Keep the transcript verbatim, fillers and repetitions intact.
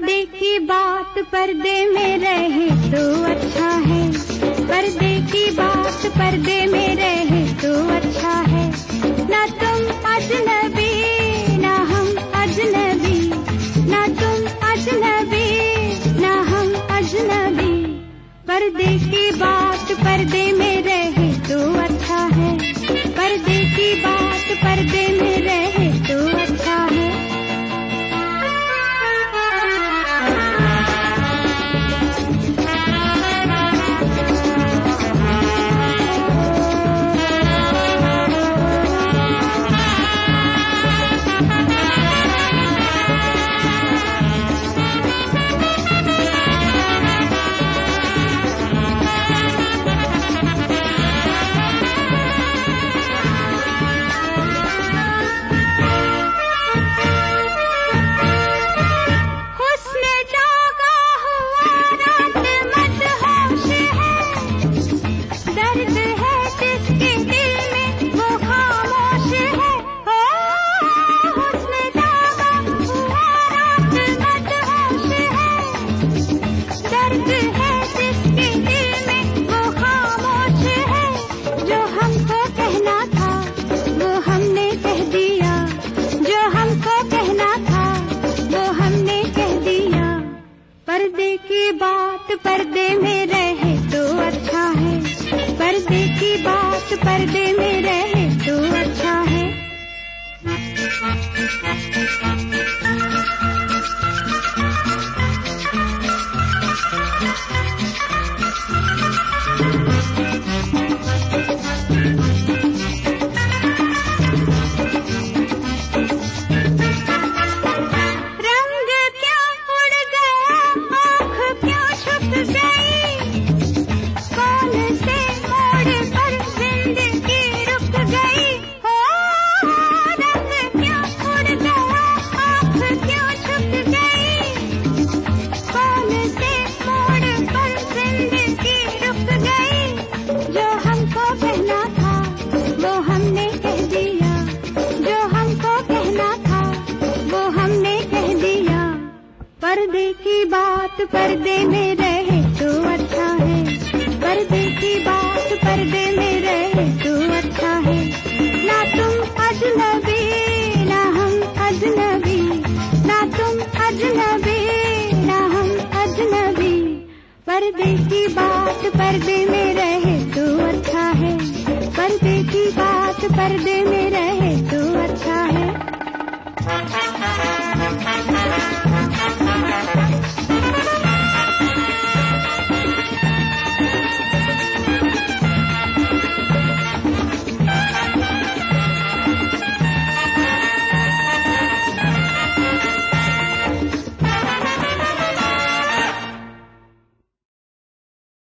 पर्दे की बात पर्दे में रहे तो अच्छा है, पर्दे की बात पर्दे में रहे तो अच्छा है। ना तुम अजनबी ना हम अजनबी, ना तुम अजनबी ना हम अजनबी, पर्दे की बात पर्दे में रहे तो अच्छा है, पर्दे की बात पर्दे में रहे तो अच्छा है। पर्दे की बात पर्दे में रहे तो अच्छा है, पर्दे की बात पर्दे में रहे तो अच्छा है। पर्दे की बात पर्दे में रहे तो अच्छा है, पर्दे की बात पर्दे में रहे तो अच्छा है। ना तुम अजनबी ना हम अजनबी, ना तुम अजनबी ना हम अजनबी, पर्दे की बात पर्दे में रहे तो अच्छा है, पर्दे की बात पर्दे में रहे